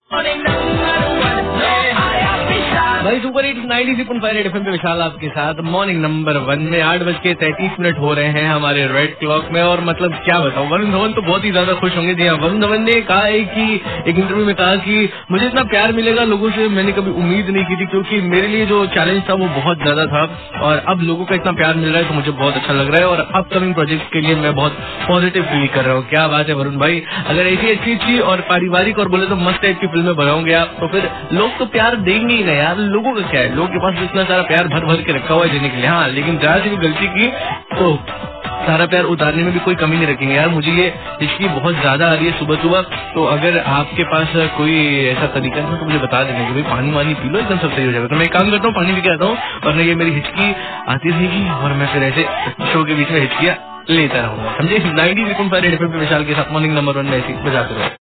भाई super 93.5 FM पे विशाल आपके साथ मॉर्निंग नंबर 1 में 8:33 हो रहे हैं हमारे रेड क्लॉक में। और मतलब क्या बताऊं, वरुण धवन तो बहुत ही ज्यादा खुश होंगे। जी हाँ, वरुण धवन ने कहा है कि एक इंटरव्यू में कहा कि मुझे इतना प्यार मिलेगा लोगों से मैंने कभी उम्मीद नहीं की थी, क्योंकि मेरे लिए जो चैलेंज था वो बहुत ज्यादा था और अब लोगों का इतना प्यार मिल रहा है तो मुझे बहुत अच्छा लग रहा है और अपकमिंग प्रोजेक्ट के लिए मैं बहुत पॉजिटिव फील कर रहा हूँ। क्या बात है वरुण भाई, अगर ऐसी अच्छी और पारिवारिक और बोले तो मस्त टाइप की फिल्में बनाओगे आप तो फिर लोग तो प्यार देंगे ही ना यार। लोगों का क्या है, लोगों के पास इतना सारा प्यार भर भर के रखा हुआ है देने के लिए। हाँ, लेकिन जरा से भी गलती की तो सारा प्यार उतारने में भी कोई कमी नहीं रखेंगे यार। मुझे ये हिचकी बहुत ज्यादा आ रही है सुबह सुबह, तो अगर आपके पास कोई ऐसा तरीका है तो मुझे बता देना कि भाई पानी वानी पी लो, एकदम सब सही हो जाएगा। तो मैं एक काम करता हूँ, पानी पी के आता हूँ और ये मेरी हिचकी आती रहेगी और मैं फिर ऐसे शो के बीच में हिचकियाँ लेता रहूंगा, समझे। 93.5 एफएम पे विशाल के साथ मॉर्निंग नंबर 1 में ऐसी बजाते रहो।